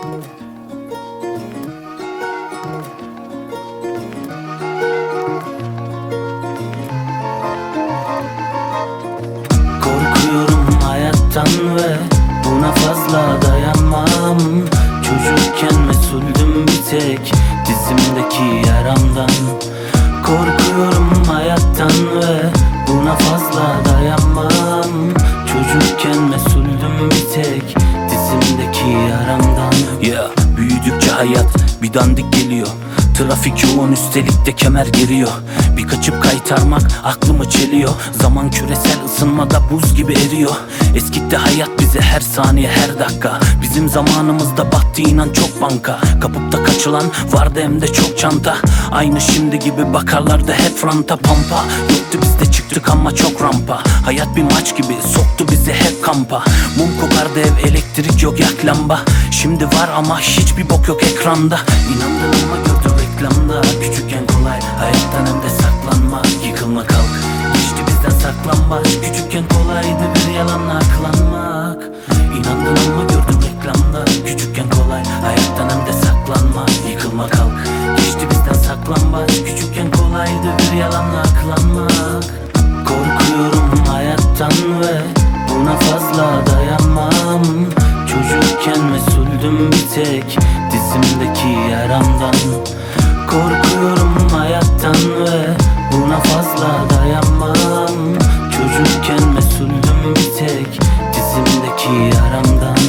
Korkuyorum hayattan ve buna fazla dayanmam. Çocukken mesuldüm bir tek dizimdeki yaramdan. Korkuyorum hayattan ve buna fazla dayanmam. Çocukken mesuldüm bir tek dizimdeki yaramdan. Yeah, büyüdükçe hayat bir dandik geliyor. Trafik yoğun, üstelik de kemer geriyor. Bir kaçıp kaytarmak aklımı çeliyor. Zaman küresel ısınmada buz gibi eriyor. Eskitti hayat bize her saniye her dakika. Bizim zamanımızda battı inan çok banka. Kapıp da kaçılan vardı hem de çok çanta. Aynı şimdi gibi bakarlardı hep franta pampa. Yoktu biz de çıktık ama çok rampa. Hayat bir maç gibi soktu bizi hep kampa. Mum kokardı ev, elektrik yok, yak lamba. Şimdi var ama hiçbir bok yok ekranda. İnandın ama gördün reklamda. Küçükken kolay hayattan hem de saklanma. Yıkılma kalk, geçti bizden saklanma. Küçükken kolaydı bir yalanla aklanmak. İnandın ama gördün reklamda. Küçükken kolay hayattan hem de saklanma. Yıkılma kalk, geçti bizden saklanma. Küçükken kolaydı bir yalanla aklanmak. Korkuyorum hayattan ve buna fazla dayanmam. Çocukken mesuldüm bir tek dizimdeki yaramdan. Korkuyorum hayattan ve buna fazla dayanmam. Çocukken mesuldüm bir tek dizimdeki yaramdan.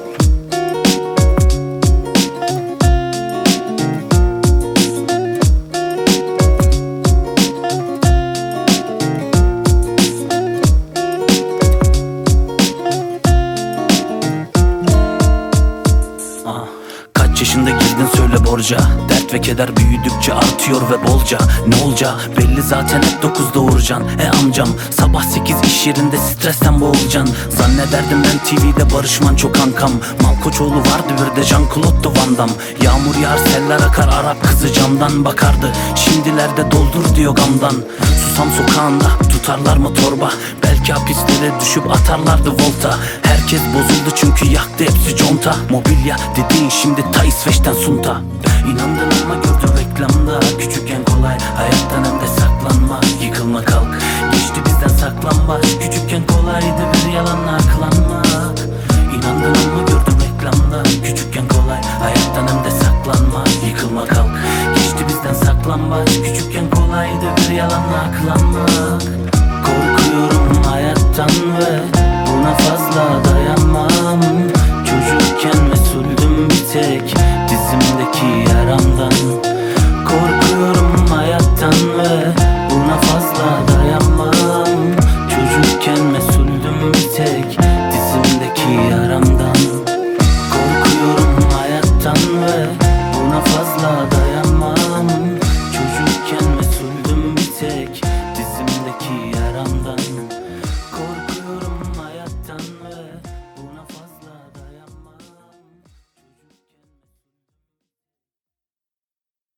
Kaç yaşında girdin söyle borca. Dert ve keder büyüdükçe artıyor ve bolca. Ne olca belli zaten, hep 9'da uğracan. Amcam sabah 8 iş yerinde stresten boğulacan. Zannederdim ben TV'de Barış Manço kankam. Malkoçoğlu vardı bir de Jean-Claude Van Damme. Yağmur yağar seller akar, Arap kızı camdan bakardı. Şimdilerde doldur diyor gamdan. Susam sokağında tutarlar mı torba? Belki hapislere düşüp atarlardı volta. Herkes bozuldu çünkü yaktı hepsi conta. Mobilya dediğin şimdi ta İsveç'ten sunta. İnandın ama gördün reklamda. Küçükken kolay hayattan hem de saklanma. Yıkılma kalk, geçti bizden saklanma. Küçükken kolaydı bir yalanla aklanmak. İnandın ama gördün reklamda. Küçükken kolay hayattan hem de saklanma. Yıkılma kalk, geçti bizden saklanma. Küçükken kolaydı bir yalanla aklanmak. Korkuyorum hayattan ve buna fazla dayanmam. Çocukken mesuldüm bir tek dizimdeki yaramdan. Korkuyorum hayattan ve buna fazla dayanmam.